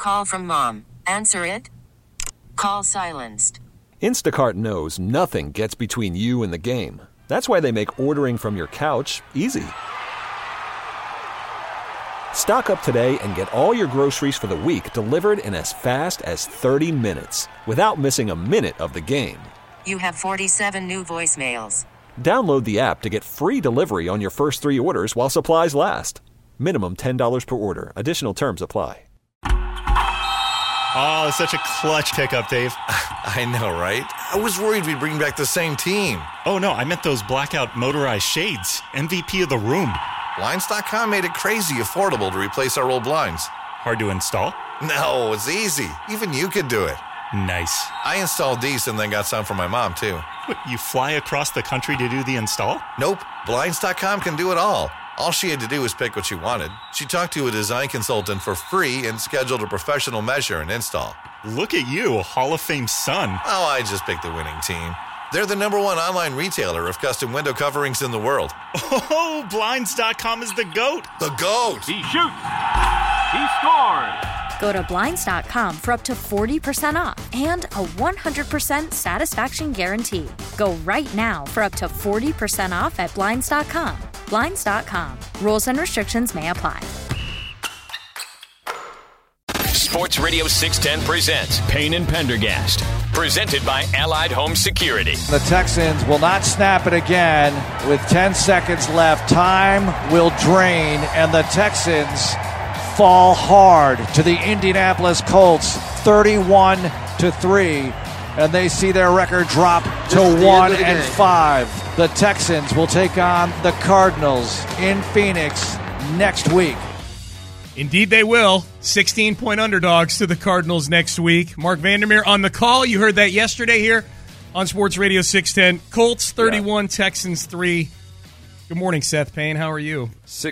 call from mom. Answer it. Call silenced. Instacart knows nothing gets between you and the game. That's why they make ordering from your couch easy. Stock up today and get all your groceries for the week delivered in as fast as 30 minutes without missing a minute of the game. You have 47 new voicemails. Download the app to get free delivery on your first 3 orders while supplies last. Minimum $10 per order. Additional terms apply. Oh, such a clutch pickup, Dave. I know, right? I was worried we'd bring back the same team. Oh, no, I meant those blackout motorized shades. MVP of the room. Blinds.com made it crazy affordable to replace our old blinds. Hard to install? No, it's easy. Even you could do it. Nice. I installed these and then got some for my mom, too. What, you fly across the country to do the install? Nope. Blinds.com can do it all. All she had to do was pick what she wanted. She talked to a design consultant for free and scheduled a professional measure and install. Look at you, Hall of Fame son. Oh, I just picked the winning team. They're the #1 online retailer of custom window coverings in the world. Oh, Blinds.com is the GOAT. The GOAT. He shoots. He scores. Go to Blinds.com for up to 40% off and a 100% satisfaction guarantee. Go right now for up to 40% off at Blinds.com. Blinds.com. Rules and restrictions may apply. Sports Radio 610 presents Payne and Pendergast. Presented by Allied Home Security. The Texans will not snap it again with 10 seconds left. Time will drain, and the Texans fall hard to the Indianapolis Colts, 31-3, and they see their record drop to 1-5. The Texans will take on the Cardinals in Phoenix next week. Indeed they will. 16-point underdogs to the Cardinals next week. Mark Vandermeer on the call. You heard that yesterday here on Sports Radio 610. Colts 31, Texans 3. Good morning, Seth Payne. How are you?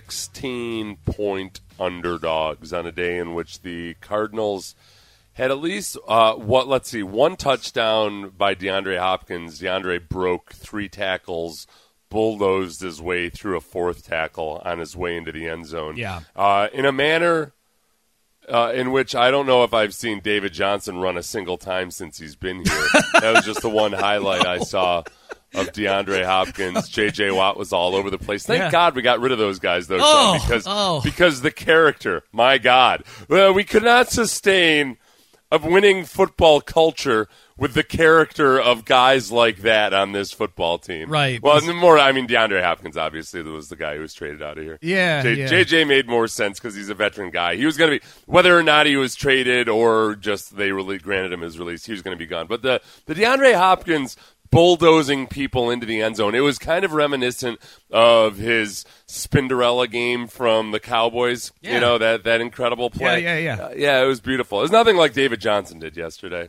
16-point underdogs on a day in which the Cardinals had at least one touchdown by DeAndre Hopkins. DeAndre broke 3 tackles, bulldozed his way through a 4th tackle on his way into the end zone. Yeah. In a manner in which I don't know if I've seen David Johnson run a single time since he's been here. That was just the one highlight I saw of DeAndre Hopkins. J.J. Watt was all over the place. Thank God we got rid of those guys, though, Sean, because the character, my God. We could not sustain a winning football culture with the character of guys like that on this football team. Right. Well, DeAndre Hopkins, obviously, was the guy who was traded out of here. Yeah. JJ made more sense because he's a veteran guy. He was going to be, whether or not he was traded or just they really granted him his release, he was going to be gone. But the DeAndre Hopkins bulldozing people into the end zone, it was kind of reminiscent of his Spinderella game from the Cowboys. Yeah. You know, that incredible play. Yeah. It was beautiful. It was nothing like David Johnson did yesterday.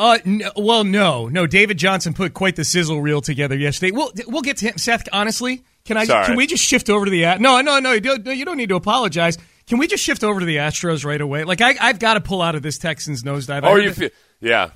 No. David Johnson put quite the sizzle reel together yesterday. We'll get to him. Seth, honestly, can we just shift over to the No, you don't need to apologize. Can we just shift over to the Astros right away? Like I've got to pull out of this Texans nosedive. Yeah.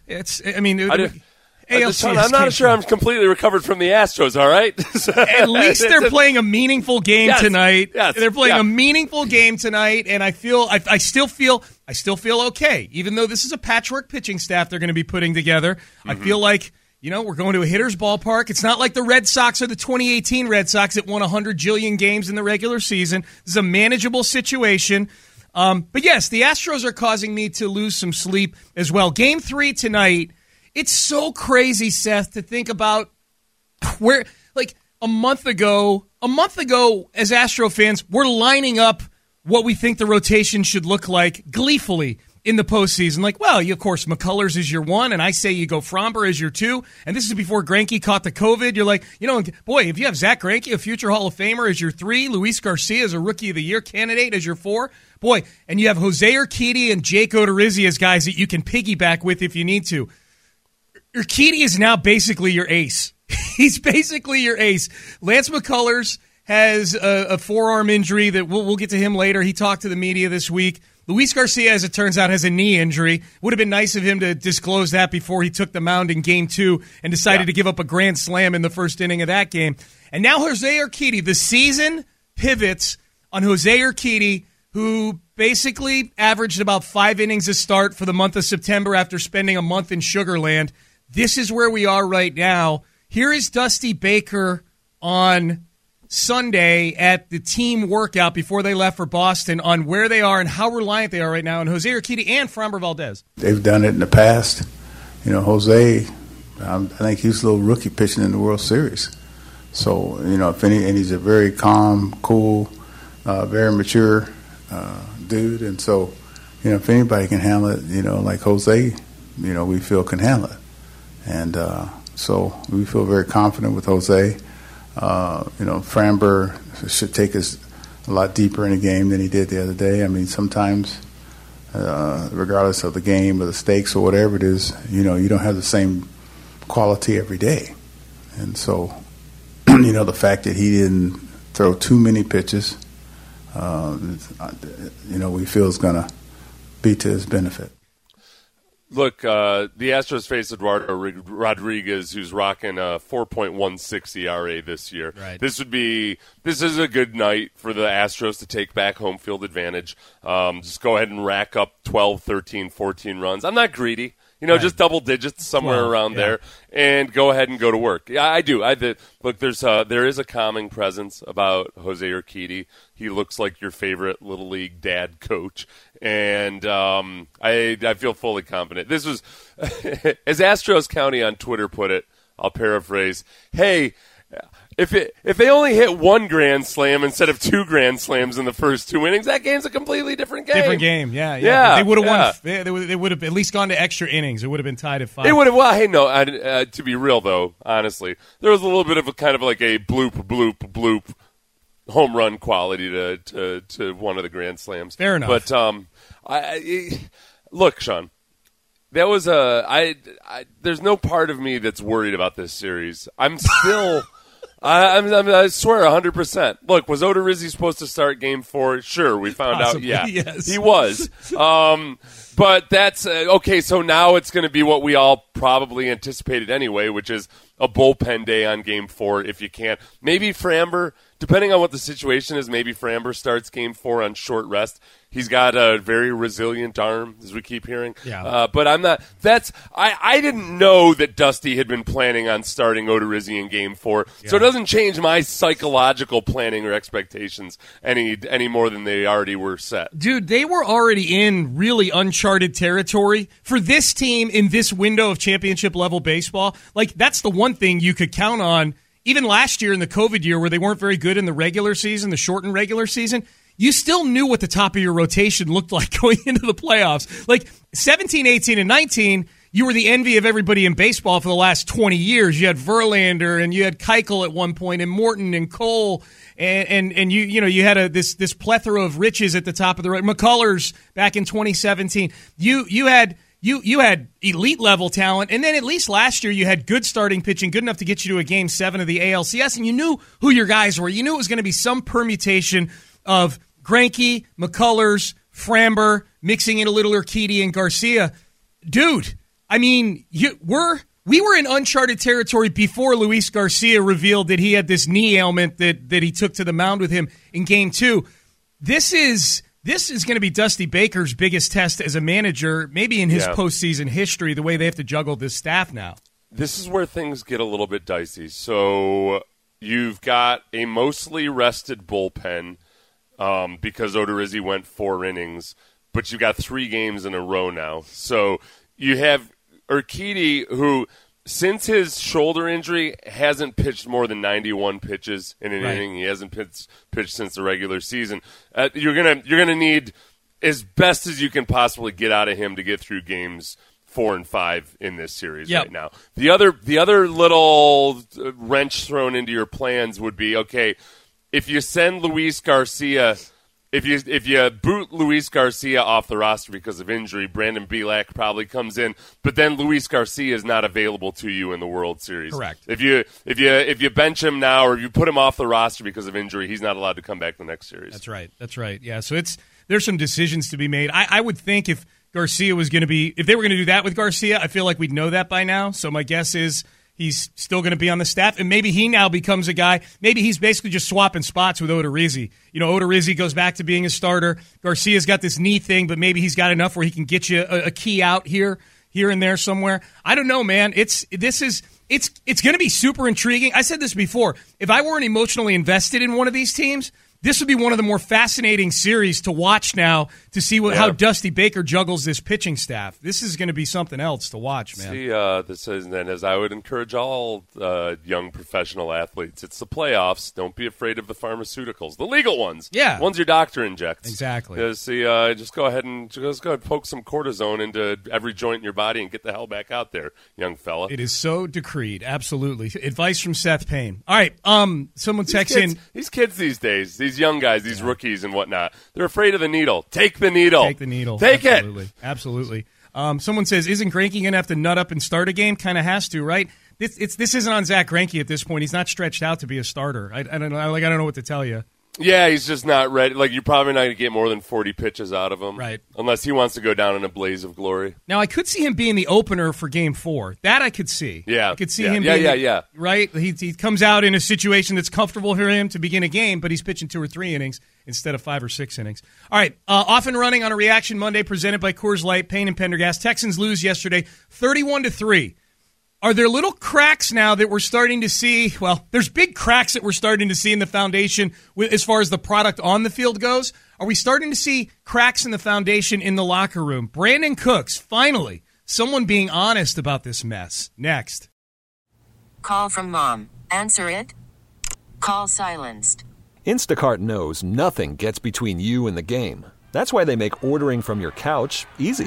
I'm not sure I'm completely recovered from the Astros, all right? At least they're playing a meaningful game tonight. Yes, they're playing a meaningful game tonight, and I still feel okay. Even though this is a patchwork pitching staff they're going to be putting together, I feel like, we're going to a hitter's ballpark. It's not like the Red Sox or the 2018 Red Sox that won 100 jillion games in the regular season. This is a manageable situation. But yes, the Astros are causing me to lose some sleep as well. Game 3 tonight. It's so crazy, Seth, to think about where, like, a month ago, as Astro fans, we're lining up what we think the rotation should look like gleefully in the postseason. Like, well, of course, McCullers is your 1, and I say you go Fromber as your 2, and this is before Greinke caught the COVID. You're like, boy, if you have Zach Greinke, a future Hall of Famer, as your 3, Luis Garcia as a Rookie of the Year candidate as your 4, boy, and you have Jose Urquidy and Jake Odorizzi as guys that you can piggyback with if you need to. Urquidy is now basically your ace. He's basically your ace. Lance McCullers has a forearm injury that we'll get to him later. He talked to the media this week. Luis Garcia, as it turns out, has a knee injury. Would have been nice of him to disclose that before he took the mound in Game 2 and decided to give up a grand slam in the first inning of that game. And now Jose Urquidy, the season pivots on Jose Urquidy who basically averaged about 5 innings a start for the month of September after spending a month in Sugar Land. This is where we are right now. Here is Dusty Baker on Sunday at the team workout before they left for Boston on where they are and how reliant they are right now on Jose Urquidy and Framber Valdez. They've done it in the past. Jose, I think he's a little rookie pitching in the World Series. So, and he's a very calm, cool, very mature dude. And so, if anybody can handle it, like Jose, we feel can handle it. And so we feel very confident with Jose. Framber should take us a lot deeper in the game than he did the other day. I mean, sometimes, regardless of the game or the stakes or whatever it is, you don't have the same quality every day. And so, the fact that he didn't throw too many pitches, we feel is going to be to his benefit. Look, the Astros face Eduardo Rodriguez, who's rocking a 4.16 ERA this year. Right. This is a good night for the Astros to take back home field advantage. Just go ahead and rack up 12, 13, 14 runs. I'm not greedy. Right. Just double digits somewhere around there, and go ahead and go to work. Yeah, I do. Look, there is a calming presence about Jose Urquidy. He looks like your favorite Little League dad coach, and I feel fully confident. This was, as Astros County on Twitter put it, I'll paraphrase, hey, if they only hit one grand slam instead of 2 grand slams in the first 2 innings, that game's a completely different game. Different game, yeah. They would have won. They would have at least gone to extra innings. It would have been tied at 5. They would have. Well, hey, no. To be real, though, honestly, there was a little bit of a kind of like a bloop home run quality to one of the grand slams. Fair enough. But look, Sean. That was there's no part of me that's worried about this series. I'm still. I swear 100%. Look, was Odorizzi supposed to start Game 4? Sure, we found out. Yeah, yes. He was. But that's okay. So now it's going to be what we all probably anticipated anyway, which is a bullpen day on Game 4 if you can. Maybe Framber, depending on what the situation is, maybe Framber starts Game 4 on short rest. He's got a very resilient arm, as we keep hearing. Yeah. But I'm not. I didn't know that Dusty had been planning on starting Odorizzi in Game 4, so it doesn't change my psychological planning or expectations any more than they already were set. Dude, they were already in really uncharted territory for this team in this window of championship-level baseball. Like, that's the one thing you could count on. Even last year in the COVID year where they weren't very good in the regular season, the shortened regular season, you still knew what the top of your rotation looked like going into the playoffs. Like 17, 18, and 19, you were the envy of everybody in baseball for the last 20 years. You had Verlander and you had Keuchel at one point and Morton and Cole and you had this plethora of riches at the top of the McCullers back in 2017. You had elite level talent, and then at least last year you had good starting pitching, good enough to get you to a Game 7 of the ALCS, and you knew who your guys were. You knew it was going to be some permutation of Greinke, McCullers, Framber, mixing in a little Urquidy and Garcia. Dude, I mean, we were in uncharted territory before Luis Garcia revealed that he had this knee ailment that he took to the mound with him in Game 2. This is going to be Dusty Baker's biggest test as a manager, maybe in his postseason history, the way they have to juggle this staff now. This is where things get a little bit dicey. So you've got a mostly rested bullpen because Odorizzi went 4 innings, but you've got 3 games in a row now. So you have Urquidy, who since his shoulder injury hasn't pitched more than 91 pitches in an inning. He hasn't pitched since the regular season. You're gonna need as best as you can possibly get out of him to get through games 4 and 5 in this series right now. The other little wrench thrown into your plans would be, okay, if you send Luis Garcia. If you boot Luis Garcia off the roster because of injury, Brandon Bielak probably comes in, but then Luis Garcia is not available to you in the World Series. Correct. If you bench him now or if you put him off the roster because of injury, he's not allowed to come back the next series. That's right. Yeah, so there's some decisions to be made. I would think if Garcia was going to be, if they were going to do that with Garcia, I feel like we'd know that by now. So my guess is he's still going to be on the staff, and maybe he now becomes a guy. Maybe he's basically just swapping spots with Odorizzi. Odorizzi goes back to being a starter. Garcia's got this knee thing, but maybe he's got enough where he can get you a key out here and there somewhere. I don't know, man. It's going to be super intriguing. I said this before. If I weren't emotionally invested in one of these teams, this would be one of the more fascinating series to watch now to see how Dusty Baker juggles this pitching staff. This is going to be something else to watch, man. See, this is then, as I would encourage all young professional athletes, it's the playoffs. Don't be afraid of the pharmaceuticals, the legal ones. Yeah, ones your doctor injects. Exactly. Just go ahead and poke some cortisone into every joint in your body and get the hell back out there, young fella. It is so decreed. Absolutely. Advice from Seth Payne. All right. Someone texts in. These kids these days. These young guys, these rookies and whatnot, they're afraid of the needle. Take the needle. Take the needle. Take Absolutely. it. Absolutely. Someone says, isn't Greinke going to have to nut up and start a game? Kind of has to, right? This isn't on Zach Greinke at this point. He's not stretched out to be a starter. I don't know. I don't know what to tell you. Yeah, he's just not ready. You're probably not going to get more than 40 pitches out of him. Right. Unless he wants to go down in a blaze of glory. Now, I could see him being the opener for Game 4. That I could see. Yeah. I could see him being right? He comes out in a situation that's comfortable for him to begin a game, but he's pitching 2 or 3 innings instead of 5 or 6 innings. All right, off and running on a Reaction Monday presented by Coors Light, Payne and Pendergast. Texans lose yesterday 31-3. Are there little cracks now that we're starting to see? Well, there's big cracks that we're starting to see in the foundation as far as the product on the field goes. Are we starting to see cracks in the foundation in the locker room? Brandon Cooks, finally, someone being honest about this mess. Next. Call from mom. Answer it. Call silenced. Instacart knows nothing gets between you and the game. That's why they make ordering from your couch easy.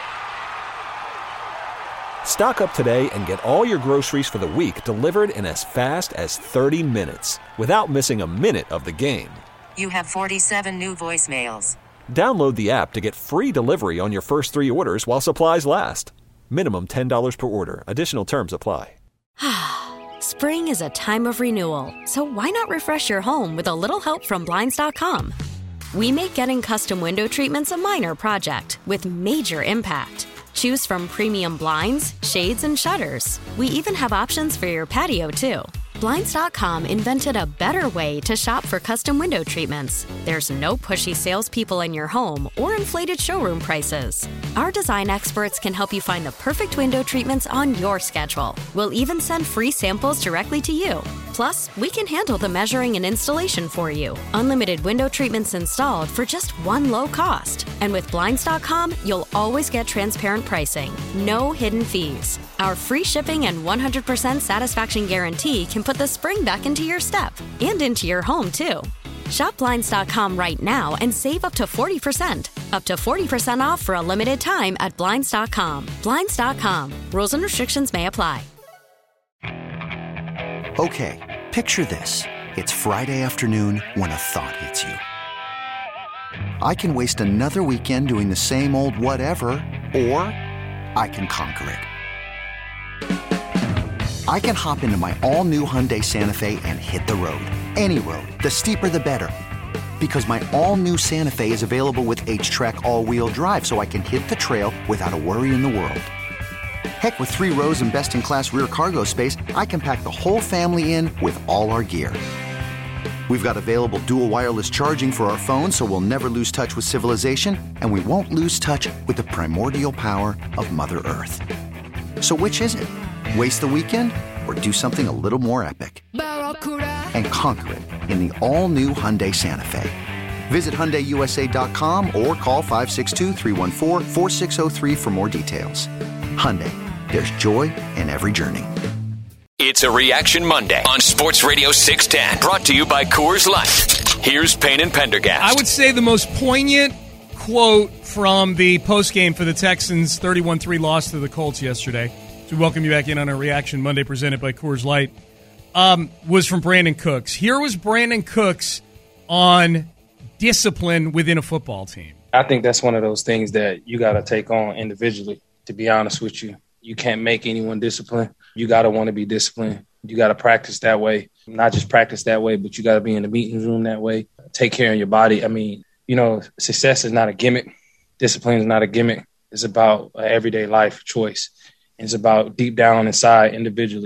Stock up today and get all your groceries for the week delivered in as fast as 30 minutes without missing a minute of the game. You have 47 new voicemails. Download the app to get free delivery on your first 3 orders while supplies last. Minimum $10 per order. Additional terms apply. Spring is a time of renewal, so why not refresh your home with a little help from Blinds.com? We make getting custom window treatments a minor project with major impact. Choose from premium blinds, shades, and shutters. We even have options for your patio, too. Blinds.com invented a better way to shop for custom window treatments. There's no pushy salespeople in your home or inflated showroom prices. Our design experts can help you find the perfect window treatments on your schedule. We'll even send free samples directly to you. Plus, we can handle the measuring and installation for you. Unlimited window treatments installed for just one low cost. And with Blinds.com, you'll always get transparent pricing. No hidden fees. Our free shipping and 100% satisfaction guarantee can put the spring back into your step and into your home, too. Shop Blinds.com right now and save up to 40%. Up to 40% off for a limited time at Blinds.com. Blinds.com. Rules and restrictions may apply. Okay, picture this. It's Friday afternoon when a thought hits you. I can waste another weekend doing the same old whatever, or I can conquer it. I can hop into my all-new Hyundai Santa Fe and hit the road. Any road. The steeper, the better. Because my all-new Santa Fe is available with H-Track all-wheel drive, so I can hit the trail without a worry in the world. Heck, with 3 rows and best-in-class rear cargo space, I can pack the whole family in with all our gear. We've got available dual wireless charging for our phones, so we'll never lose touch with civilization, and we won't lose touch with the primordial power of Mother Earth. So which is it? Waste the weekend or do something a little more epic? And conquer it in the all-new Hyundai Santa Fe. Visit HyundaiUSA.com or call 562-314-4603 for more details. Hyundai, there's joy in every journey. It's a Reaction Monday on Sports Radio 610, brought to you by Coors Light. Here's Payne and Pendergast. I would say the most poignant quote from the postgame for the Texans' 31-3 loss to the Colts yesterday, to welcome you back in on a Reaction Monday presented by Coors Light, was from Brandon Cooks. Here was Brandon Cooks on discipline within a football team. I think that's one of those things that you got to take on individually, to be honest with you. You can't make anyone disciplined. You got to want to be disciplined. You got to practice that way. Not just practice that way, but you got to be in the meeting room that way. Take care of your body. I mean, success is not a gimmick. Discipline is not a gimmick. It's about everyday life choice. It's about deep down inside individually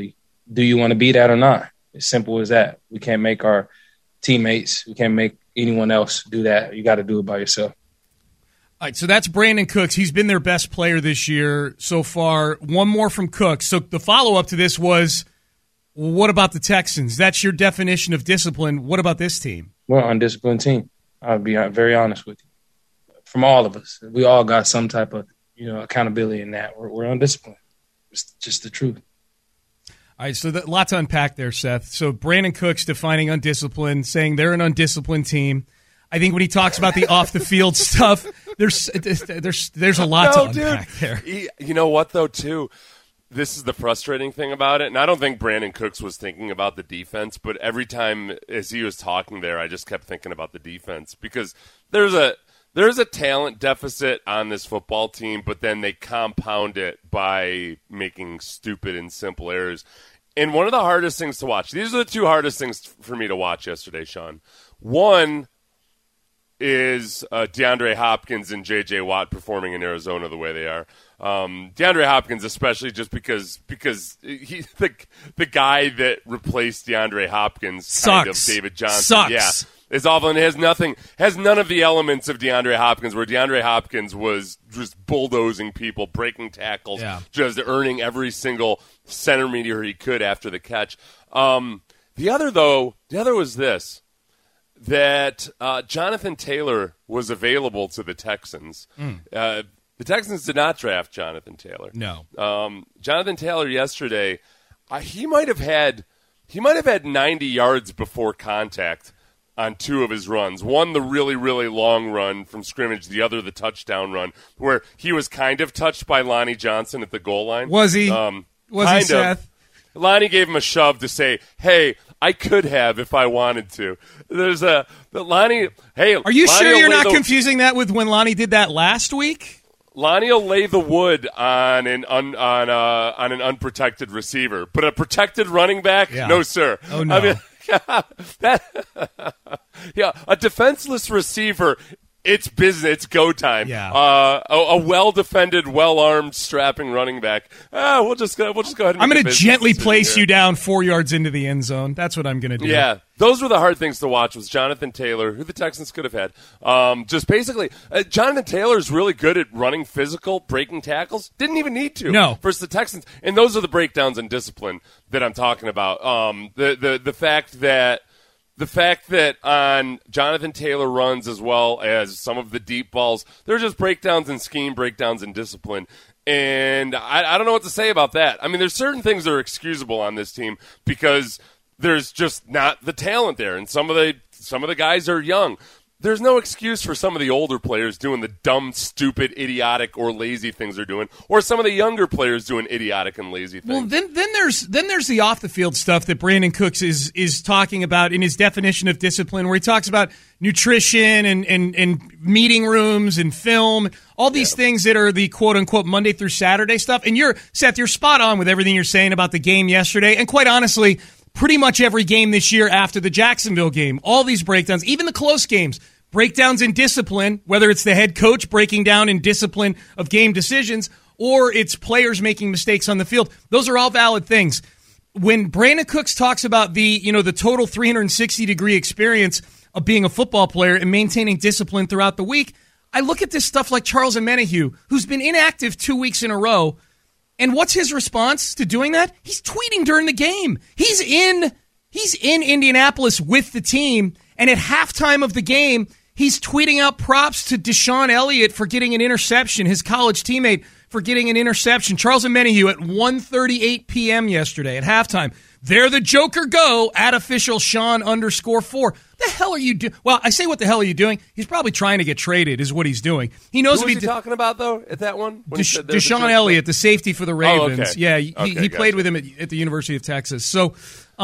do you want to be that or not? As simple as that. We can't make our teammates, we can't make anyone else do that. You got to do it by yourself. All right, so that's Brandon Cooks. He's been their best player this year so far. One more from Cooks. So the follow-up to this was, what about the Texans? That's your definition of discipline. What about this team? We're an undisciplined team. I'll be very honest with you. From all of us, we all got some type of accountability in that. We're undisciplined. It's just the truth. All right, so a lot to unpack there, Seth. So Brandon Cooks defining undisciplined, saying they're an undisciplined team. I think when he talks about the off-the-field stuff, there's a lot to unpack there. You know what, though, too? This is the frustrating thing about it, and I don't think Brandon Cooks was thinking about the defense, but every time as he was talking there, I just kept thinking about the defense because there's a talent deficit on this football team, but then they compound it by making stupid and simple errors. And one of the hardest things to watch, these are the two hardest things for me to watch yesterday, Sean. One is DeAndre Hopkins and J.J. Watt performing in Arizona the way they are. DeAndre Hopkins, especially just because he's the guy that replaced DeAndre Hopkins, kind of David Johnson. Sucks. Yeah, it's awful and has none of the elements of DeAndre Hopkins, where DeAndre Hopkins was just bulldozing people, breaking tackles, just earning every single centimeter he could after the catch. The other was this. That Jonathan Taylor was available to the Texans. The Texans did not draft Jonathan Taylor. No. Jonathan Taylor yesterday, he might have had 90 yards before contact on two of his runs. One, the really, really long run from scrimmage. The other, the touchdown run, where he was kind of touched by Lonnie Johnson at the goal line. Was he? Was he, Seth? Lonnie gave him a shove to say, hey, I could have if I wanted to. There's Lonnie. Hey, are you Lonnie sure you're not confusing that with when Lonnie did that last week? Lonnie will lay the wood on an unprotected receiver, but a protected running back, no sir. Oh no. I mean, a defenseless receiver. It's business. It's go time. Yeah. A well-defended, well-armed, strapping running back. We'll just go ahead and I'm going to gently place you down 4 yards into the end zone. That's what I'm going to do. Yeah. Those were the hard things to watch was Jonathan Taylor, who the Texans could have had. Just basically, Jonathan Taylor is really good at running physical, breaking tackles. Didn't even need to. No. Versus the Texans. And those are the breakdowns in discipline that I'm talking about. The fact that on Jonathan Taylor runs as well as some of the deep balls, they're just breakdowns in scheme, breakdowns in discipline. And I don't know what to say about that. I mean, there's certain things that are excusable on this team because there's just not the talent there. And some of the guys are young. There's no excuse for some of the older players doing the dumb, stupid, idiotic, or lazy things they're doing, or some of the younger players doing idiotic and lazy things. Well, then there's the off the field stuff that Brandon Cooks is talking about in his definition of discipline, where he talks about nutrition and meeting rooms and film, all these things that are the quote unquote Monday through Saturday stuff. And Seth, you're spot on with everything you're saying about the game yesterday, and quite honestly, pretty much every game this year after the Jacksonville game. All these breakdowns, even the close games, breakdowns in discipline, whether it's the head coach breaking down in discipline of game decisions or it's players making mistakes on the field. Those are all valid things. When Brandon Cooks talks about the total 360-degree experience of being a football player and maintaining discipline throughout the week, I look at this stuff like Charles Omenihu, who's been inactive 2 weeks in a row. And what's his response to doing that? He's tweeting during the game. He's in Indianapolis with the team, and at halftime of the game, he's tweeting out props to Deshaun Elliott for getting an interception, his college teammate for getting an interception. Charles Omenihu at 1:38 p.m. yesterday at halftime. There the Joker go at official Sean_4. The hell are you doing? Well, I say, what the hell are you doing? He's probably trying to get traded is what he's doing. He knows Who was he talking about, though, at that one? Deshaun Elliott, the safety for the Ravens. Oh, okay. Yeah, he played with him at the University of Texas. So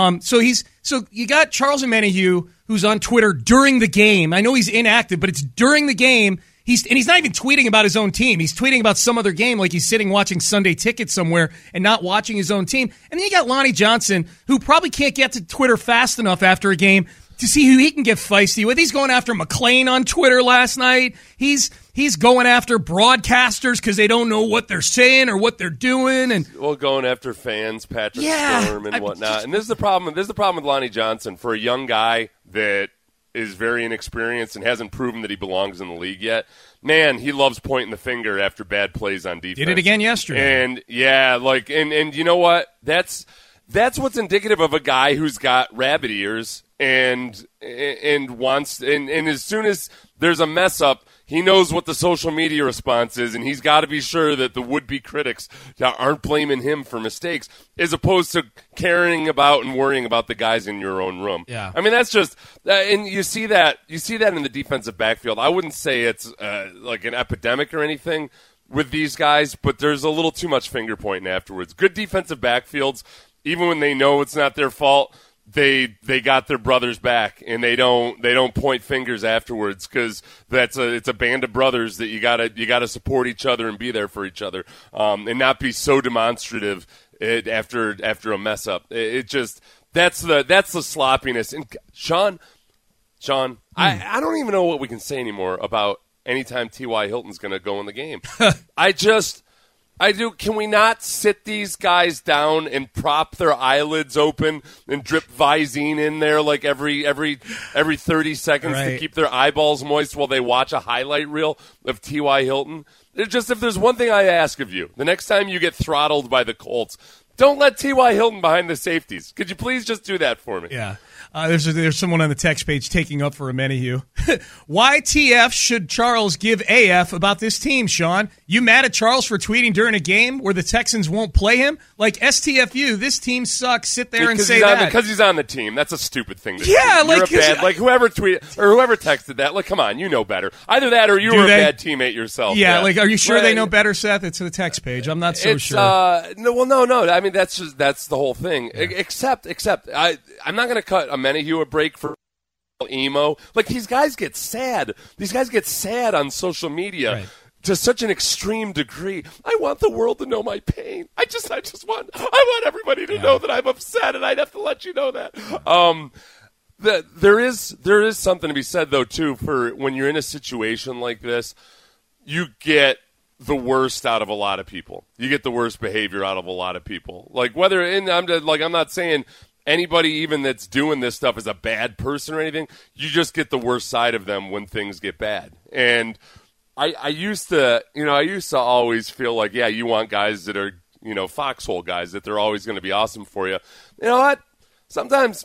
you got Charles Omenihu, who's on Twitter during the game. I know he's inactive, but it's during the game. He's not even tweeting about his own team. He's tweeting about some other game, like he's sitting watching Sunday Ticket somewhere and not watching his own team. And then you got Lonnie Johnson, who probably can't get to Twitter fast enough after a game to see who he can get feisty with. He's going after McClain on Twitter last night. He's he's going after broadcasters because they don't know what they're saying or what they're doing, and going after fans, Patrick Sturm and whatnot. And this is the problem. This is the problem with Lonnie Johnson for a young guy that is very inexperienced and hasn't proven that he belongs in the league yet. Man, he loves pointing the finger after bad plays on defense. Did it again yesterday. And and you know what? That's what's indicative of a guy who's got rabbit ears and wants and as soon as there's a mess up, he knows what the social media response is, and he's got to be sure that the would-be critics aren't blaming him for mistakes, as opposed to caring about and worrying about the guys in your own room. Yeah. I mean, that's just and you see that in the defensive backfield. I wouldn't say it's like an epidemic or anything with these guys, but there's a little too much finger pointing afterwards. Good defensive backfields, even when they know it's not their fault, they got their brothers back, and they don't point fingers afterwards, because it's a band of brothers that you gotta support each other and be there for each other, and not be so demonstrative after a mess up. It just that's the sloppiness. And Sean, I don't even know what we can say anymore about anytime T.Y. Hilton's going to go in the game. Can we not sit these guys down and prop their eyelids open and drip Visine in there like every 30 seconds to keep their eyeballs moist while they watch a highlight reel of T.Y. Hilton? If there's one thing I ask of you, the next time you get throttled by the Colts, don't let T.Y. Hilton behind the safeties. Could you please just do that for me? Yeah. There's someone on the text page taking up for a Menahue. Why TF should Charles give AF about this team, Sean? You mad at Charles for tweeting during a game where the Texans won't play him? Like, STFU, this team sucks. Sit there and say that. Because he's on the team. That's a stupid thing to do. Yeah, whoever tweeted or whoever texted that, like, come on, you know better. Either that or you were a bad teammate yourself. Yeah, like, are you sure they know better, Seth? It's the text page. I'm not so sure. No. I mean, that's the whole thing. Yeah. Except I'm not going to cut a Menahue a break for emo. Like, these guys get sad. These guys get sad on social media to such an extreme degree. I want the world to know my pain. I want everybody to know that I'm upset, and I'd have to let you know that. There is something to be said, though, too, for when you're in a situation like this, you get the worst out of a lot of people. You get the worst behavior out of a lot of people. Like, I'm not saying anybody even that's doing this stuff is a bad person or anything. You just get the worst side of them when things get bad. And I used to always feel like, yeah, you want guys that are, foxhole guys, that they're always going to be awesome for you. You know what? Sometimes,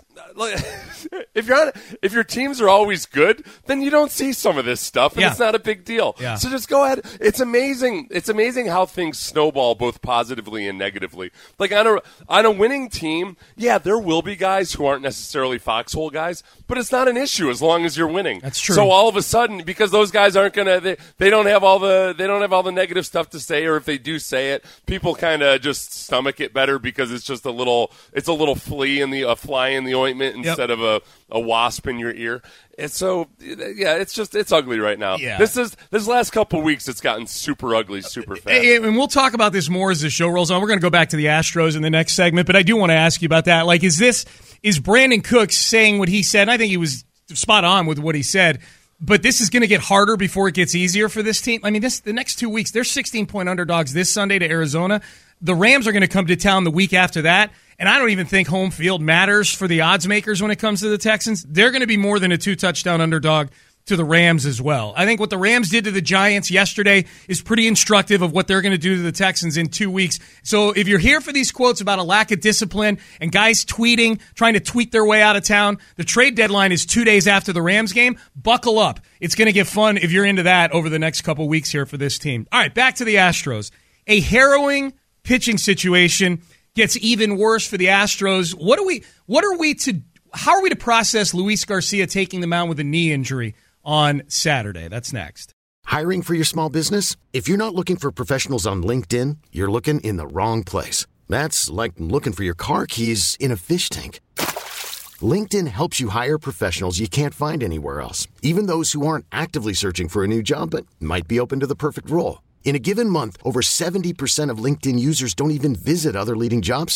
if your teams are always good, then you don't see some of this stuff, and it's not a big deal. Yeah. So just go ahead. It's amazing. It's amazing how things snowball both positively and negatively. Like on a winning team, yeah, there will be guys who aren't necessarily foxhole guys, but it's not an issue as long as you're winning. That's true. So all of a sudden, because those guys aren't gonna, they don't have all the negative stuff to say, or if they do say it, people kind of just stomach it better because it's just a little flea in a fly in the ointment instead of a wasp in your ear. And so, yeah, it's ugly right now. Yeah. This last couple of weeks, it's gotten super ugly, super fast. And we'll talk about this more as the show rolls on. We're going to go back to the Astros in the next segment, but I do want to ask you about that. Like, is Brandon Cooks saying what he said? And I think he was spot on with what he said. But this is going to get harder before it gets easier for this team. I mean, the next 2 weeks, they're 16-point underdogs this Sunday to Arizona. The Rams are going to come to town the week after that. And I don't even think home field matters for the odds makers when it comes to the Texans. They're going to be more than a 2-touchdown underdog to the Rams as well. I think what the Rams did to the Giants yesterday is pretty instructive of what they're going to do to the Texans in 2 weeks. So if you're here for these quotes about a lack of discipline and guys trying to tweet their way out of town, the trade deadline is 2 days after the Rams game. Buckle up. It's going to get fun if you're into that over the next couple weeks here for this team. All right, back to the Astros. A harrowing pitching situation gets even worse for the Astros. How are we to process Luis Garcia taking the mound with a knee injury on Saturday? That's next. Hiring for your small business? If you're not looking for professionals on LinkedIn, you're looking in the wrong place. That's like looking for your car keys in a fish tank. LinkedIn helps you hire professionals you can't find anywhere else, even those who aren't actively searching for a new job but might be open to the perfect role. In a given month, over 70% of LinkedIn users don't even visit other leading job sites.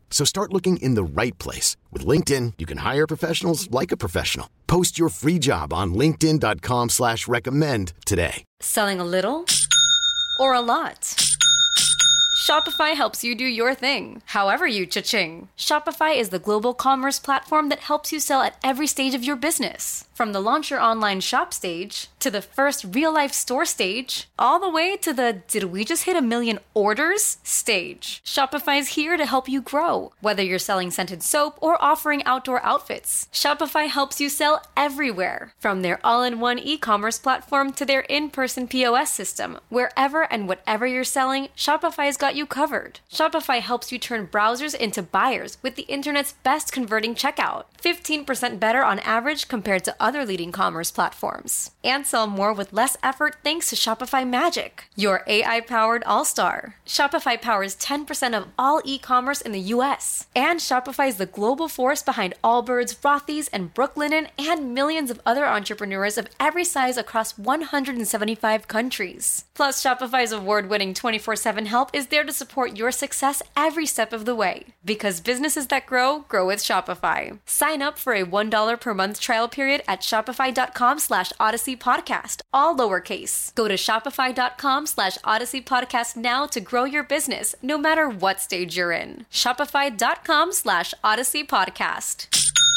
So start looking in the right place. With LinkedIn, you can hire professionals like a professional. Post your free job on linkedin.com/recommend today. Selling a little or a lot? Shopify helps you do your thing, however you cha-ching. Shopify is the global commerce platform that helps you sell at every stage of your business. From the launch your online shop stage, to the first real-life store stage, all the way to the did we just hit 1 million orders stage. Shopify is here to help you grow. Whether you're selling scented soap or offering outdoor outfits, Shopify helps you sell everywhere. From their all-in-one e-commerce platform to their in-person POS system, wherever and whatever you're selling, Shopify's got you covered. Shopify helps you turn browsers into buyers with the internet's best converting checkout. 15% better on average compared to other leading commerce platforms. And sell more with less effort thanks to Shopify Magic, your AI-powered all-star. Shopify powers 10% of all e-commerce in the U.S. And Shopify is the global force behind Allbirds, Rothy's, and Brooklinen, and millions of other entrepreneurs of every size across 175 countries. Plus, Shopify's award-winning 24/7 help is there to support your success every step of the way. Because businesses that grow, grow with Shopify. Sign up for a $1 per month trial period at shopify.com/Odyssey Podcast, all lowercase. Go to shopify.com/Odyssey Podcast now to grow your business, no matter what stage you're in. Shopify.com/Odyssey Podcast.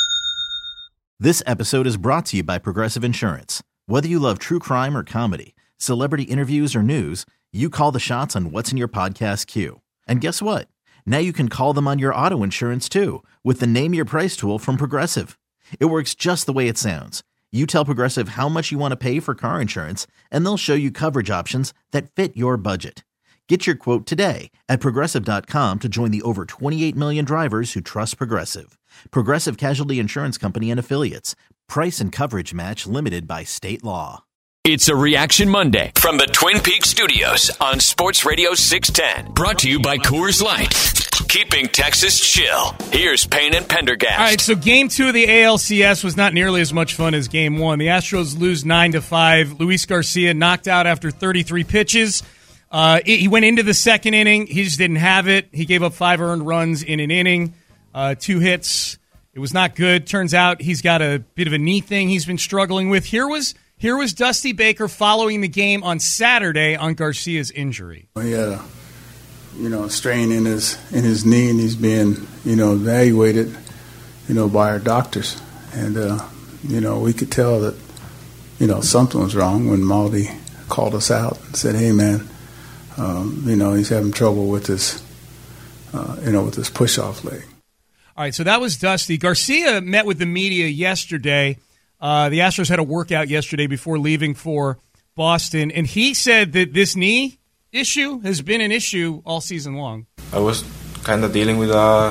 This episode is brought to you by Progressive Insurance. Whether you love true crime or comedy, celebrity interviews or news, you call the shots on what's in your podcast queue. And guess what? Now you can call them on your auto insurance too, with the Name Your Price tool from Progressive. It works just the way it sounds. You tell Progressive how much you want to pay for car insurance, and they'll show you coverage options that fit your budget. Get your quote today at Progressive.com to join the over 28 million drivers who trust Progressive. Progressive Casualty Insurance Company and Affiliates. Price and coverage match limited by state law. It's a Reaction Monday from the Twin Peaks Studios on Sports Radio 610. Brought to you by Coors Light. Keeping Texas chill. Here's Payne and Pendergast. All right, so Game 2 of the ALCS was not nearly as much fun as Game 1. The Astros lose 9-5. Luis Garcia knocked out after 33 pitches. He went into the second inning. He just didn't have it. He gave up 5 earned runs in an inning, 2 hits. It was not good. Turns out he's got a bit of a knee thing he's been struggling with. Here was Dusty Baker following the game on Saturday on Garcia's injury. He had a strain in his knee, and he's being evaluated by our doctors, and we could tell that something was wrong when Maldi called us out and said, "Hey man, he's having trouble with this with this push-off leg." All right, so that was Dusty. Garcia met with the media yesterday. The Astros had a workout yesterday before leaving for Boston, and he said that this knee issue has been an issue all season long. I was kind of dealing with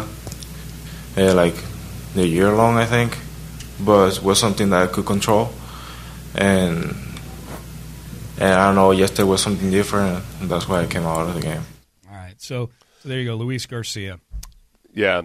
like the year long, I think, but it was something that I could control, and I don't know, yesterday was something different, and that's why I came out of the game. All right, so there you go, Luis Garcia. Yeah,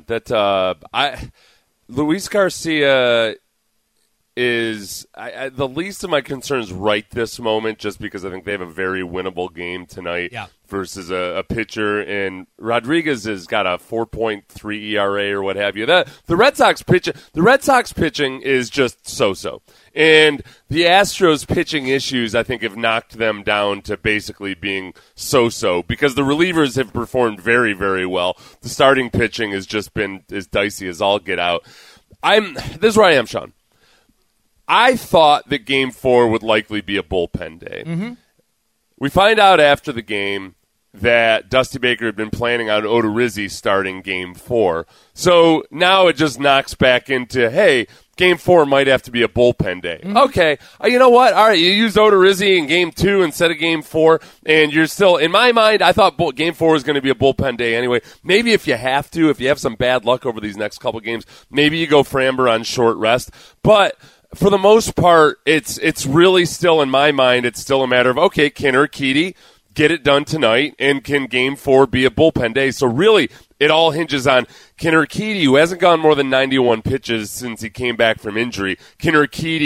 Luis Garcia is the least of my concerns right this moment, just because I think they have a very winnable game tonight versus a pitcher, and Rodriguez has got a 4.3 ERA or what have you. The Red Sox pitching is just so-so, and the Astros pitching issues I think have knocked them down to basically being so-so, because the relievers have performed very, very well. The starting pitching has just been as dicey as all get out. This is where I am, Sean. I thought that Game 4 would likely be a bullpen day. Mm-hmm. We find out after the game that Dusty Baker had been planning on Odorizzi starting Game 4. So now it just knocks back into, hey, Game 4 might have to be a bullpen day. Mm-hmm. Okay, you know what? All right, you used Odorizzi in Game 2 instead of Game 4, and you're still, in my mind, I thought Game 4 was going to be a bullpen day anyway. Maybe if you have some bad luck over these next couple games, maybe you go Framber on short rest. But for the most part, it's really still, in my mind, it's still a matter of, okay, can Urquidy get it done tonight, and can Game 4 be a bullpen day? So really, it all hinges on, can Urquidy, who hasn't gone more than 91 pitches since he came back from injury, can Urquidy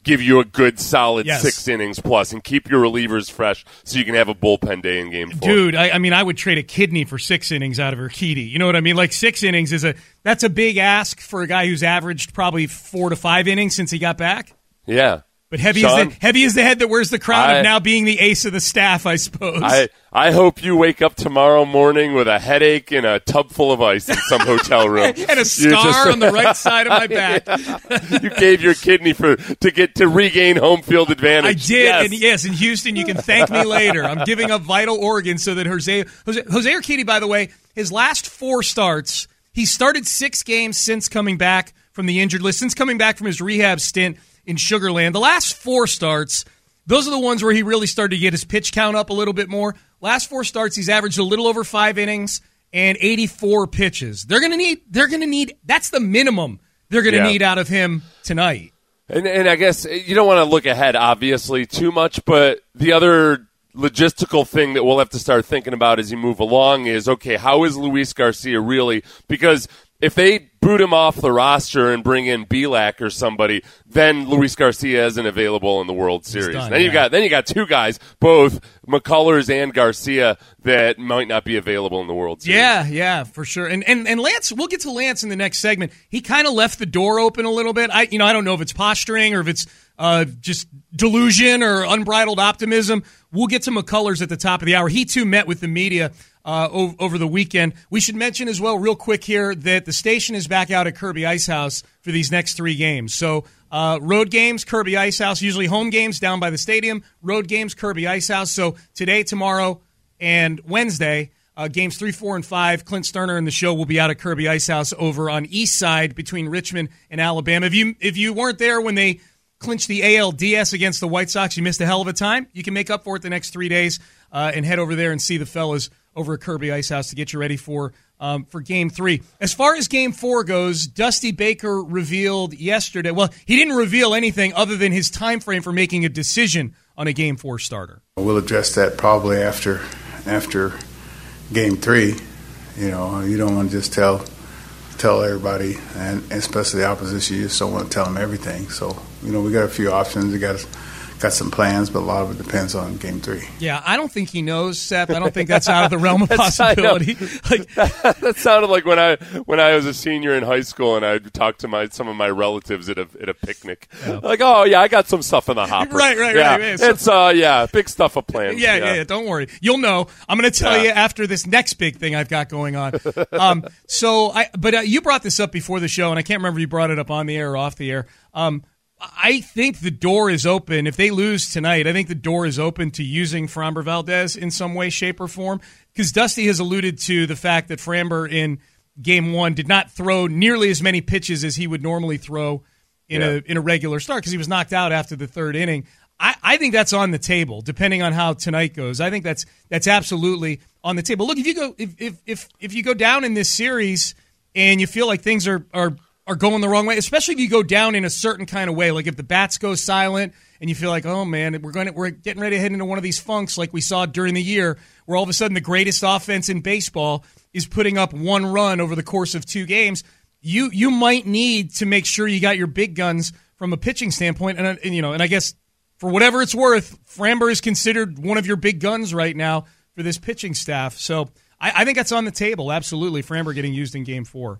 give you a good, solid Yes. 6 innings plus and keep your relievers fresh so you can have a bullpen day in Game 4. Dude, I mean, I would trade a kidney for 6 innings out of Urquidy. You know what I mean? Like 6 innings that's a big ask for a guy who's averaged probably 4 to 5 innings since he got back. Yeah. But heavy is the head that wears the crown of now being the ace of the staff, I suppose. I hope you wake up tomorrow morning with a headache and a tub full of ice in some hotel room. And a scar on the right side of my back. You gave your kidney to regain home field advantage. I did, and yes, in Houston, you can thank me later. I'm giving up vital organs so that Jose Urquidy, by the way, his last 4 starts, he started 6 games since coming back from the injured list, since coming back from his rehab stint in Sugar Land. The last 4 starts, those are the ones where he really started to get his pitch count up a little bit more. Last 4 starts, he's averaged a little over 5 innings and 84 pitches. They're going to need, that's the minimum they're going to need out of him tonight. And I guess you don't want to look ahead, obviously, too much, but the other logistical thing that we'll have to start thinking about as you move along is, okay, how is Luis Garcia really? Because if they boot him off the roster and bring in Bielak or somebody, then Luis Garcia isn't available in the World Series. Done, then you got 2 guys, both McCullers and Garcia, that might not be available in the World Series. Yeah, for sure. And Lance, we'll get to Lance in the next segment. He kind of left the door open a little bit. I don't know if it's posturing or if it's just delusion or unbridled optimism. We'll get to McCullers at the top of the hour. He too met with the media over the weekend. We should mention as well, real quick here, that the station is back out at Kirby Ice House for these next 3 games. So road games, Kirby Ice House, usually home games down by the stadium, road games, Kirby Ice House. So today, tomorrow, and Wednesday, games 3, 4, and 5, Clint Sterner and the show will be out at Kirby Ice House over on East Side between Richmond and Alabama. If you weren't there when they clinched the ALDS against the White Sox, you missed a hell of a time. You can make up for it the next 3 days and head over there and see the fellas over at Kirby Ice House to get you ready for Game 3. As far as Game 4 goes, Dusty Baker revealed yesterday. Well, he didn't reveal anything other than his time frame for making a decision on a Game 4 starter. We'll address that probably after Game 3. You don't want to just tell everybody, and especially the opposition. You just don't want to tell them everything. So, we got a few options. We got some plans, but a lot of it depends on Game 3. Yeah, I don't think he knows, Seth. I don't think that's out of the realm of possibility. That sounded like when I was a senior in high school and I talked to some of my relatives at a picnic. Yeah. Like, oh yeah, I got some stuff in the hopper. Right. It's big stuff of plans. Yeah. Don't worry, you'll know. I'm going to tell you after this next big thing I've got going on. But you brought this up before the show, and I can't remember if you brought it up on the air or off the air. I think the door is open. If they lose tonight, I think the door is open to using Framber Valdez in some way, shape, or form. Because Dusty has alluded to the fact that Framber in Game 1 did not throw nearly as many pitches as he would normally throw in a regular start because he was knocked out after the 3rd inning. I think that's on the table, depending on how tonight goes. I think that's absolutely on the table. Look, if you go down in this series and you feel like things are going the wrong way, especially if you go down in a certain kind of way, like if the bats go silent and you feel like, oh man, we're getting ready to head into one of these funks like we saw during the year, where all of a sudden the greatest offense in baseball is putting up 1 run over the course of 2 games. You might need to make sure you got your big guns from a pitching standpoint, and I guess for whatever it's worth, Framber is considered one of your big guns right now for this pitching staff. So I think that's on the table. Absolutely, Framber getting used in Game 4.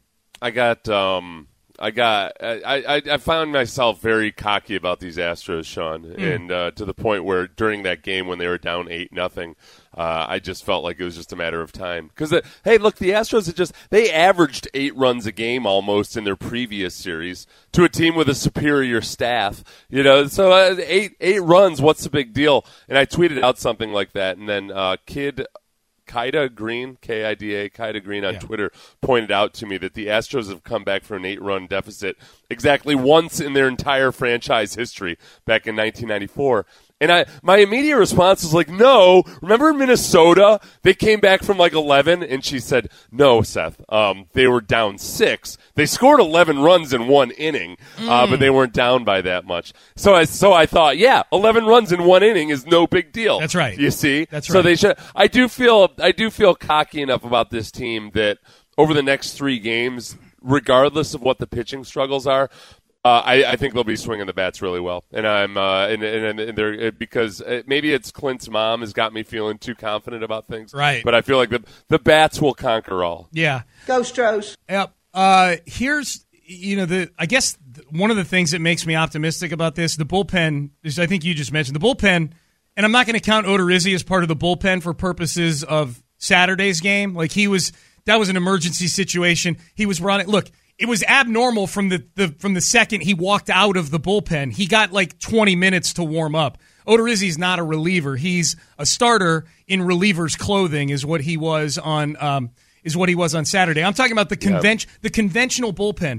I found myself very cocky about these Astros, Sean, and to the point where during that game when they were down 8-0, I just felt like it was just a matter of time. Because the Astros they averaged 8 runs a game almost in their previous series to a team with a superior staff. So 8 runs, what's the big deal? And I tweeted out something like that, and then Kida Green, Kida, Kida Green on Twitter pointed out to me that the Astros have come back from an 8-run deficit exactly once in their entire franchise history back in 1994. And my immediate response was like, no. Remember in Minnesota? They came back from like 11, and she said, no, Seth. They were down 6. They scored 11 runs in 1 inning, but they weren't down by that much. So I thought, 11 runs in 1 inning is no big deal. That's right. You see? That's right. So they should. I do feel cocky enough about this team that over the next 3 games, regardless of what the pitching struggles are, I think they'll be swinging the bats really well, and I'm and they're because maybe it's Clint's mom has got me feeling too confident about things, right? But I feel like the bats will conquer all. Yeah, go Stros. Yep. Here's I guess one of the things that makes me optimistic about this, the bullpen is I think you just mentioned the bullpen, and I'm not going to count Odorizzi as part of the bullpen for purposes of Saturday's game. Like that was an emergency situation. He was brought in. Look. It was abnormal from the second he walked out of the bullpen. He got like 20 minutes to warm up. Odorizzi's not a reliever. He's a starter in reliever's clothing, is what he was on Saturday. I'm talking about the conventional bullpen.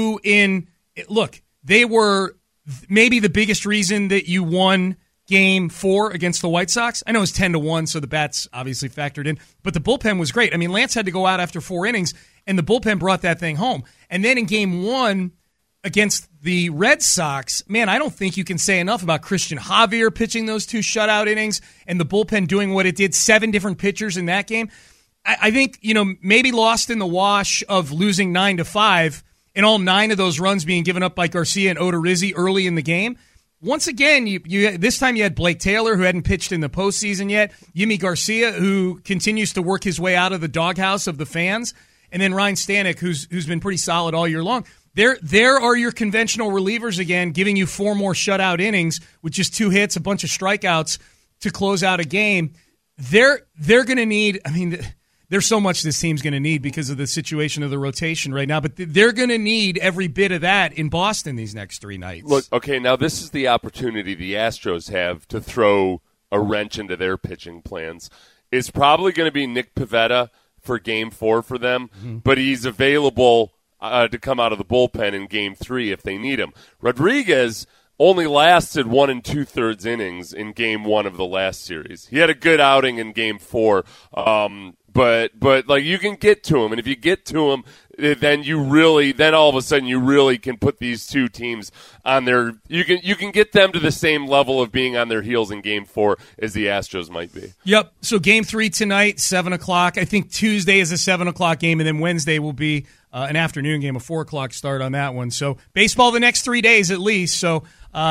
They were maybe the biggest reason that you won Game 4 against the White Sox. I know it was 10-1, so the bats obviously factored in, but the bullpen was great. I mean, Lance had to go out after 4 innings, and the bullpen brought that thing home. And then in Game 1 against the Red Sox, man, I don't think you can say enough about Christian Javier pitching those 2 shutout innings and the bullpen doing what it did, 7 different pitchers in that game. I think, maybe lost in the wash of losing 9-5 and all 9 of those runs being given up by Garcia and Odorizzi early in the game. Once again, this time you had Blake Taylor, who hadn't pitched in the postseason yet, Yimi Garcia, who continues to work his way out of the doghouse of the fans, and then Ryan Stanek, who's been pretty solid all year long. There are your conventional relievers again, giving you 4 more shutout innings with just 2 hits, a bunch of strikeouts to close out a game. They're going to need. I mean, there's so much this team's going to need because of the situation of the rotation right now, but they're going to need every bit of that in Boston these next 3 nights. Look, okay, now this is the opportunity the Astros have to throw a wrench into their pitching plans. It's probably going to be Nick Pivetta for Game 4 for them, but he's available to come out of the bullpen in Game 3 if they need him. Rodriguez only lasted 1 2/3 innings in Game 1 of the last series. He had a good outing in Game 4, but like you can get to him, and if you get to him, then all of a sudden you really can put these 2 teams on their. You can get them to the same level of being on their heels in Game 4 as the Astros might be. Yep. So Game 3 tonight, 7:00. I think Tuesday is a 7:00 game, and then Wednesday will be an afternoon game, a 4:00 start on that one. So baseball the next 3 days at least. So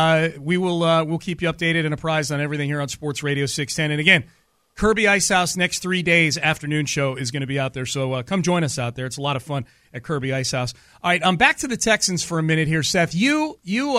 we'll keep you updated and apprised on everything here on Sports Radio 610. And again, Kirby Icehouse next 3 days afternoon show is going to be out there. So come join us out there. It's a lot of fun at Kirby Icehouse. All right, back to the Texans for a minute here, Seth. You do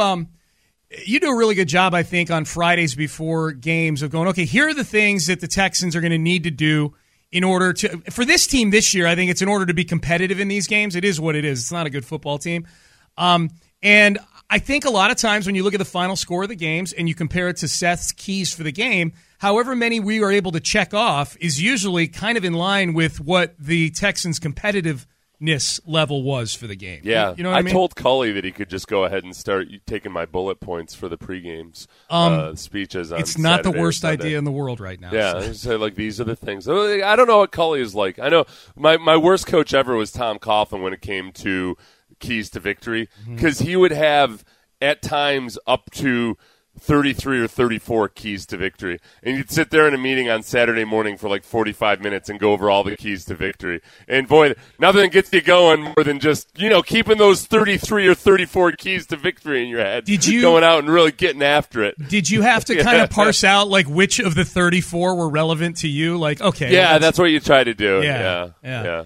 a really good job, I think, on Fridays before games of going, okay, here are the things that the Texans are going to need to do in order to, for this team this year, I think it's in order to be competitive in these games. It is what it is. It's not a good football team. And I think a lot of times when you look at the final score of the games and you compare it to Seth's keys for the game, however many we are able to check off is usually kind of in line with what the Texans' competitiveness level was for the game. Yeah, you know what I mean? told Cully that he could just go ahead and start taking my bullet points for the pregames speeches. It's not Saturday the worst idea in the world right now. Yeah, so. Say like these are the things. I don't know what Cully is like. I know my worst coach ever was Tom Coughlin when it came to keys to victory, because he would have at times up to 33 or 34 keys to victory. And you'd sit there in a meeting on Saturday morning for like 45 minutes and go over all the keys to victory. And boy, nothing gets you going more than just, keeping those 33 or 34 keys to victory in your head. Did you going out and really getting after it? Did you have to kind of parse out like which of the 34 were relevant to you? Like, okay. Yeah, that's what you try to do. Yeah.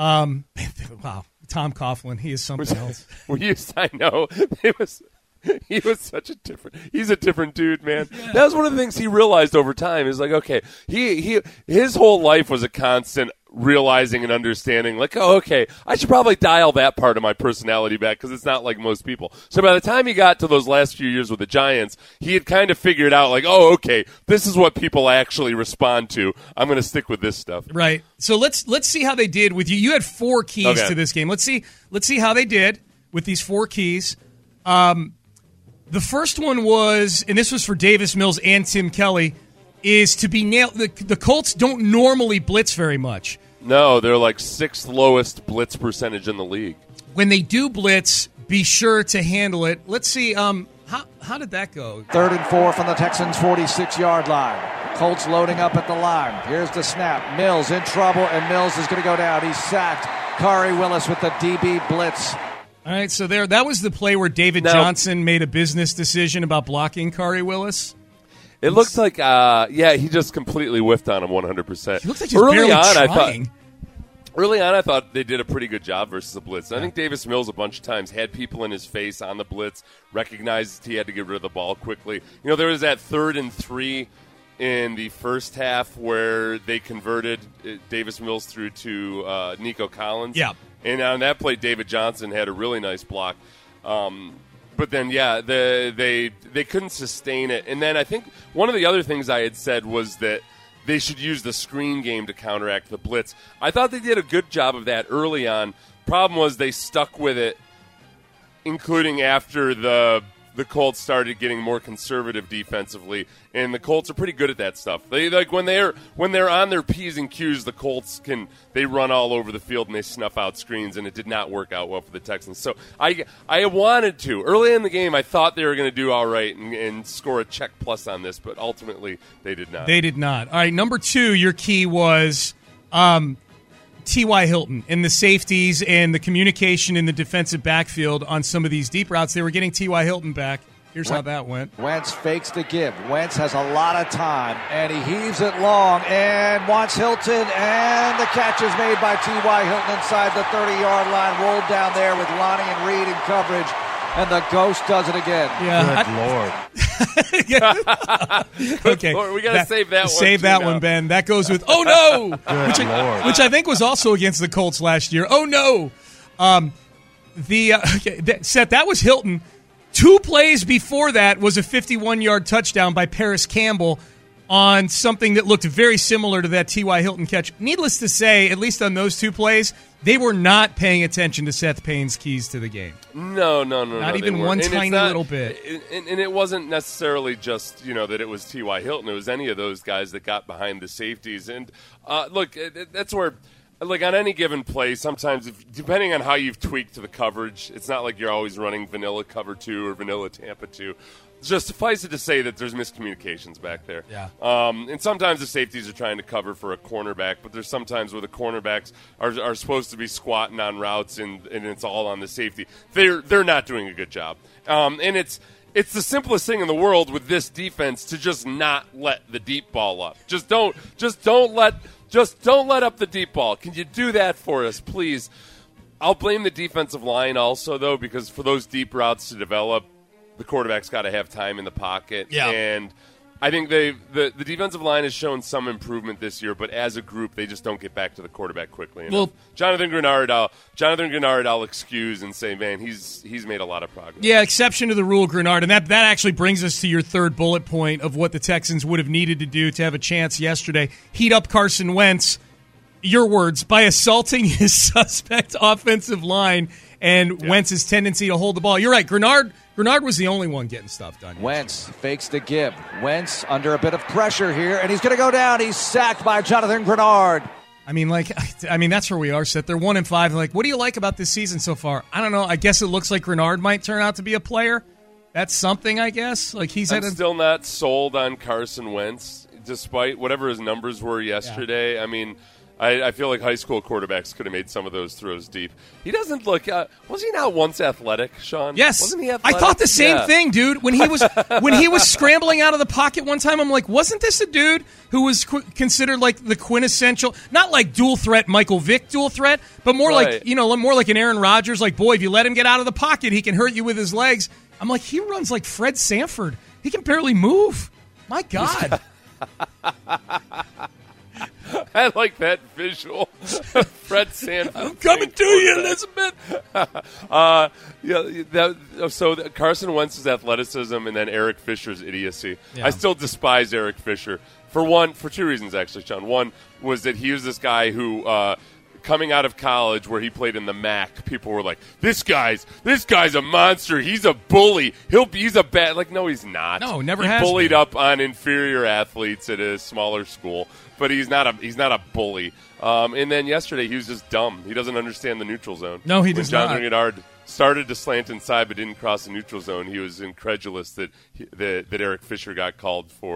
Wow. Tom Coughlin, he is something else. I know. He was such a different. He's a different dude, man. Yeah. That was one of the things he realized over time. Is like, okay, his whole life was a constant realizing and understanding. Like, oh, okay, I should probably dial that part of my personality back because it's not like most people. So by the time he got to those last few years with the Giants, he had kind of figured out, like, oh, okay, this is what people actually respond to. I'm going to stick with this stuff. Right. So let's see how they did with you. You had 4 keys to this game. Let's see how they did with these 4 keys. The first one was, and this was for Davis Mills and Tim Kelly, is to be nailed. The Colts don't normally blitz very much. No, they're like 6th lowest blitz percentage in the league. When they do blitz, be sure to handle it. Let's see, how did that go? 3rd and 4 from the Texans' 46-yard line. Colts loading up at the line. Here's the snap. Mills in trouble, and Mills is going to go down. He's sacked. Kari Willis with the DB blitz All right, so that was the play where David Johnson made a business decision about blocking Khari Willis. It looks like, he just completely whiffed on him 100%. He looks like he's barely trying. Early on, I thought they did a pretty good job versus the blitz. I think Davis Mills a bunch of times had people in his face on the blitz, recognized he had to get rid of the ball quickly. There was that 3rd and 3 in the first half where they converted Davis Mills through to Nico Collins. Yeah. And on that play, David Johnson had a really nice block. But then, they couldn't sustain it. And then I think one of the other things I had said was that they should use the screen game to counteract the blitz. I thought they did a good job of that early on. Problem was they stuck with it, including after the Colts started getting more conservative defensively, and the Colts are pretty good at that stuff. They when they're on their P's and Q's, the Colts they run all over the field and they snuff out screens, and it did not work out well for the Texans. So I wanted to early in the game. I thought they were going to do all right and score a check plus on this, but ultimately they did not. They did not. All right, number 2, your key was T.Y. Hilton and the safeties and the communication in the defensive backfield on some of these deep routes. They were getting T.Y. Hilton back. Here's how that went. Wentz fakes the give. Wentz has a lot of time, and he heaves it long and wants Hilton, and the catch is made by T.Y. Hilton inside the 30-yard line, rolled down there with Lonnie and Reed in coverage, and the ghost does it again. Yeah. Good Lord. Okay. Lord, we got to save that one. Save that one, Ben. That goes with, oh, no! which I think was also against the Colts last year. Oh, no! Seth, that was Hilton. 2 plays before that was a 51-yard touchdown by Paris Campbell on something that looked very similar to that T.Y. Hilton catch. Needless to say, at least on those 2 plays, they were not paying attention to Seth Payne's keys to the game. No. Not even one tiny little bit. And it wasn't necessarily just, that it was T.Y. Hilton. It was any of those guys that got behind the safeties. And, look, that's where, like, on any given play, sometimes, depending on how you've tweaked to the coverage, it's not like you're always running vanilla cover 2 or vanilla Tampa 2. Just suffice it to say that there's miscommunications back there. Yeah. And sometimes the safeties are trying to cover for a cornerback, but there's sometimes where the cornerbacks are supposed to be squatting on routes and it's all on the safety. They're not doing a good job. And it's the simplest thing in the world with this defense to just not let the deep ball up. Just don't let up the deep ball. Can you do that for us, please? I'll blame the defensive line also, though, because for those deep routes to develop, the quarterback's got to have time in the pocket. Yeah. And I think the defensive line has shown some improvement this year, but as a group, they just don't get back to the quarterback quickly enough. Well, Jonathan Grenard, I'll excuse and say, man, he's made a lot of progress. Yeah, exception to the rule, Grenard. And that actually brings us to your third bullet point of what the Texans would have needed to do to have a chance yesterday. Heat up Carson Wentz, your words, by assaulting his suspect offensive line and Wentz's tendency to hold the ball. You're right, Grenard was the only one getting stuff done. Wentz fakes the give. Wentz under a bit of pressure here, and he's going to go down. He's sacked by Jonathan Grenard. I mean, that's where we are, Seth. They're 1-5. Like, what do you like about this season so far? I don't know. I guess it looks like Grenard might turn out to be a player. That's something, I guess. Like I'm still not sold on Carson Wentz, despite whatever his numbers were yesterday. Yeah. I mean, I feel like high school quarterbacks could have made some of those throws deep. He doesn't look. Was he not once athletic, Sean? Yes. Wasn't he athletic? I thought the same thing, dude. When he was scrambling out of the pocket one time, I'm like, wasn't this a dude who was considered like the quintessential, not like dual threat Michael Vick dual threat, but more like more like an Aaron Rodgers. Like, boy, if you let him get out of the pocket, he can hurt you with his legs. I'm like, he runs like Fred Sanford. He can barely move. My God. I like that visual. Fred Sanford. I'm coming to you, Elizabeth. So Carson Wentz's athleticism and then Eric Fisher's idiocy. Yeah. I still despise Eric Fisher for 2 reasons, actually, Sean. One was that he was this guy who, coming out of college where he played in the MAC, people were like, this guy's a monster. He's a bully. He's a bad. Like, no, he's not. No, never he has bullied been. up on inferior athletes at a smaller school. But he's not a bully. And then yesterday he was just dumb. He doesn't understand the neutral zone. No, he does not. When Jonathan Grenard started to slant inside but didn't cross the neutral zone, he was incredulous that Eric Fisher got called for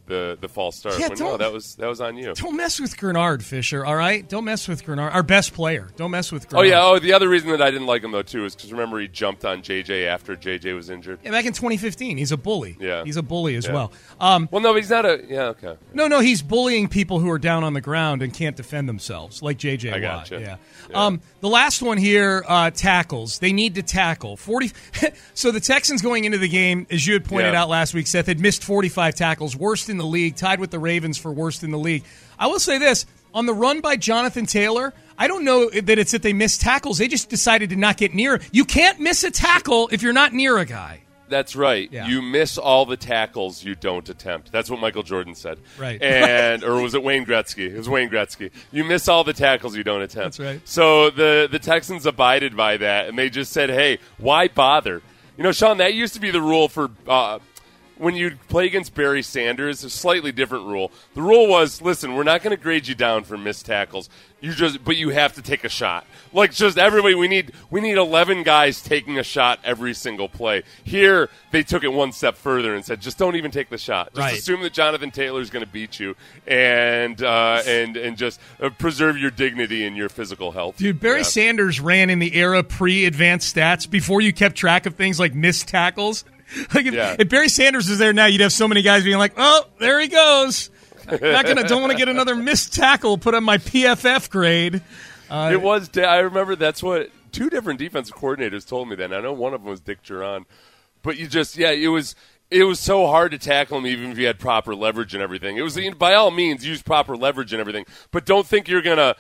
the false start. Yeah, No, that was on you. Don't mess with Grenard, Fisher, all right? Don't mess with Grenard. Our best player. Don't mess with Grenard. Oh, yeah. Oh, the other reason that I didn't like him, though, too, is because, remember, he jumped on J.J. after J.J. was injured? Yeah, back in 2015. He's a bully. Yeah. He's a bully as well. Well, no, but he's not a – yeah, okay. No, he's bullying people who are down on the ground and can't defend themselves, like J.J. Watt. Gotcha. Yeah. The last one here, tackles. They need to tackle. 40. So the Texans going into the game, as you had pointed out last week, Seth, had missed 45 tackles, worst in the league, tied with the Ravens for worst in the league. I will say this, on the run by Jonathan Taylor, I don't know that it's that they missed tackles. They just decided to not get near. You can't miss a tackle if you're not near a guy. That's right. Yeah. You miss all the tackles you don't attempt. That's what Michael Jordan said. Right. Or was it Wayne Gretzky? It was Wayne Gretzky. You miss all the tackles you don't attempt. That's right. So the Texans abided by that, and they just said, hey, why bother? You know, Sean, that used to be the rule for when you play against Barry Sanders, a slightly different rule. The rule was, listen, we're not going to grade you down for missed tackles. But you have to take a shot. Like, just everybody, we need 11 guys taking a shot every single play. Here, they took it one step further and said, just don't even take the shot. Just assume that Jonathan Taylor is going to beat you and just preserve your dignity and your physical health. Dude, Barry Sanders ran in the era pre-advanced stats before you kept track of things like missed tackles. Like if Barry Sanders was there now, you'd have so many guys being like, oh, there he goes. Don't want to get another missed tackle put on my PFF grade. It was. I remember that's what two different defensive coordinators told me that. And I know one of them was Dick Duran, but it was so hard to tackle him even if you had proper leverage and everything. It was, by all means, use proper leverage and everything, but don't think you're gonna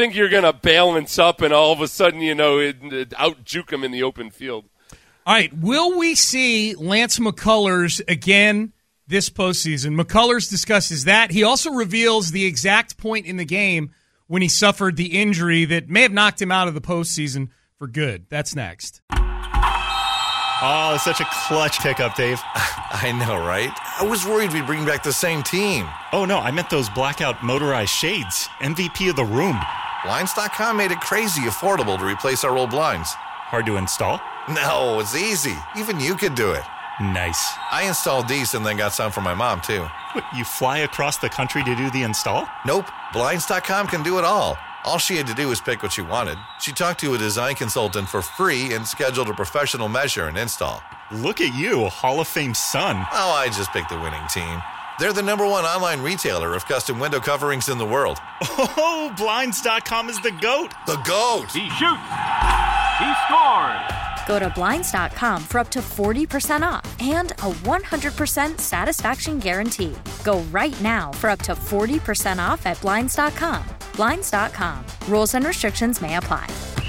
balance up and all of a sudden out juke him in the open field. All right, will we see Lance McCullers again this postseason? McCullers discusses that. He also reveals the exact point in the game when he suffered the injury that may have knocked him out of the postseason for good. That's next. Oh, such a clutch pickup, Dave. I know, right? I was worried we'd bring back the same team. Oh, no, I meant those blackout motorized shades. MVP of the room. Blinds.com made it crazy affordable to replace our old blinds. Hard to install? No, it's easy. Even you could do it. Nice. I installed these and then got some for my mom, too. What, you fly across the country to do the install? Nope. Blinds.com can do it all. All she had to do was pick what she wanted. She talked to a design consultant for free and scheduled a professional measure and install. Look at you, Hall of Fame son. Oh, I just picked the winning team. They're the #1 online retailer of custom window coverings in the world. Oh, Blinds.com is the GOAT. The GOAT. He shoots. He scores. Go to Blinds.com for up to 40% off and a 100% satisfaction guarantee. Go right now for up to 40% off at Blinds.com. Blinds.com. Rules and restrictions may apply.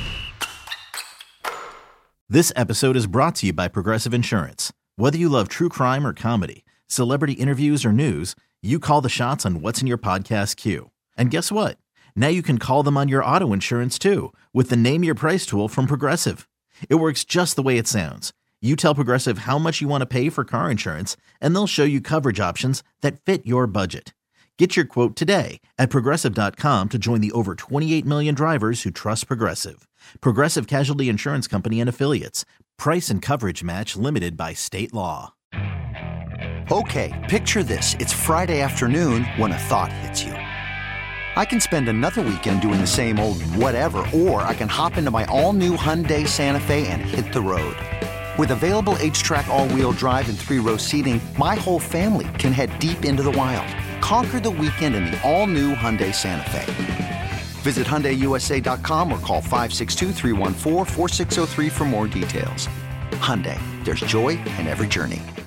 This episode is brought to you by Progressive Insurance. Whether you love true crime or comedy, celebrity interviews or news, you call the shots on what's in your podcast queue. And guess what? Now you can call them on your auto insurance too with the Name Your Price tool from Progressive. It works just the way it sounds. You tell Progressive how much you want to pay for car insurance, and they'll show you coverage options that fit your budget. Get your quote today at Progressive.com to join the over 28 million drivers who trust Progressive. Progressive Casualty Insurance Company and Affiliates. Price and coverage match limited by state law. Okay, picture this. It's Friday afternoon when a thought hits you. I can spend another weekend doing the same old whatever, or I can hop into my all-new Hyundai Santa Fe and hit the road. With available H-Track all-wheel drive and 3-row seating, my whole family can head deep into the wild. Conquer the weekend in the all-new Hyundai Santa Fe. Visit HyundaiUSA.com or call 562-314-4603 for more details. Hyundai, there's joy in every journey.